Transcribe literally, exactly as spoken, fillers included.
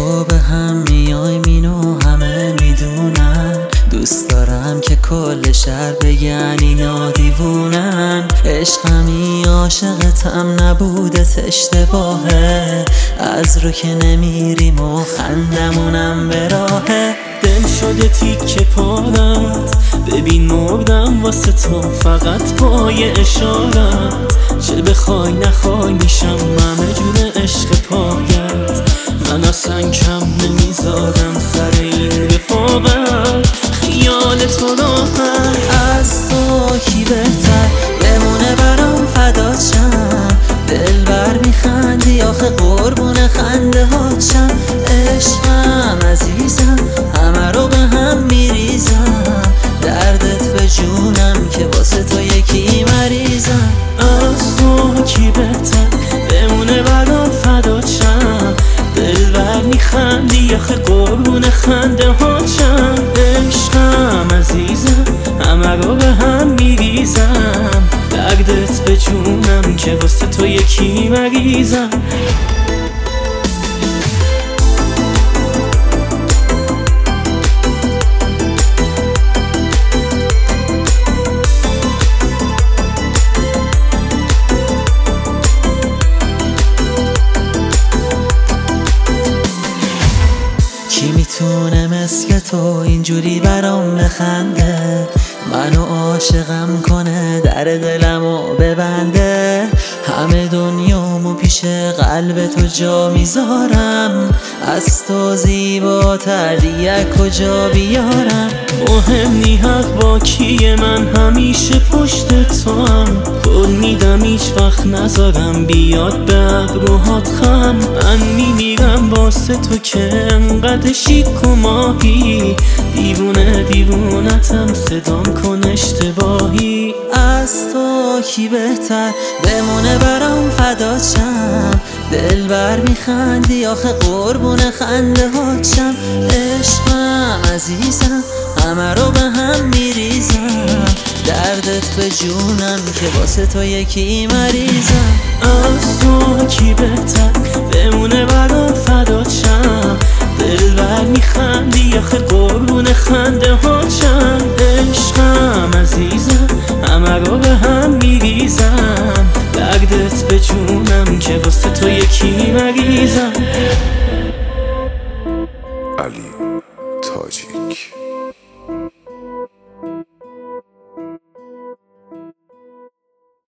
تو به هم میای اینو همه میدونن. دوست دارم که کل شهر بگن اینا دیوونن. عشقمی عاشقتم نبودت اشتباهه. از رو که نمیریم و خندمونم به راهه. دل شده تیکه پارت، ببین مردم واسه تو فقط با یه اشارت. چه بخوای نخوای میشم همه جور عشق پایت. من اصلا کم نمیذارم سر این رفاقت. خیال تو راحت از تو کی بهتر بمونه برام فدات شم. دل بر میخندی آخه قربون خنده هات شم. عشقم عزیزم همه رو به هم میریزم. دردت به جونم که واسه تو یکی مریضم. از تو کی بهتر بمونه برام فدات شم. دل بر میخندی آخه قربون خنده هات شم. عشقم عزیزم همه رو به هم میریزم. دردت به جونم که واسه تو یکی مریضم. کی میتونه مثل تو اینجوری برام بخنده؟ منو عاشقم کنه در دلمو ببنده. همه دنیامو پیش قلب تو جا میذارم. از تو زیباتر دیگه کجا بیارم؟ مهم نی حق با کیه، من همیشه پشت تو هم. قول میدم هیچ وقت نذارم بیاد به ابروهات خم. من میمیرم واسه تو که انقدر شیک و ماهی. دیوونه دیوونتم صدام کن اشتباهی. از تو کی بهتر بمونه برام فدات شم. دل بر میخندی آخه قربون خنده هات شم. عشقم عزیزم همه رو به هم میریزم. دردت به جونم که واسه تو یکی مریضم. از تو کی بهتر بمونه برام فدات شم. دل بر میخندی آخه قربون خنده هات شم. عشقم عزیزم همه رو به هم میریزم. دردت به جونم که واسه تو یکی مریضم. علی تاجیک.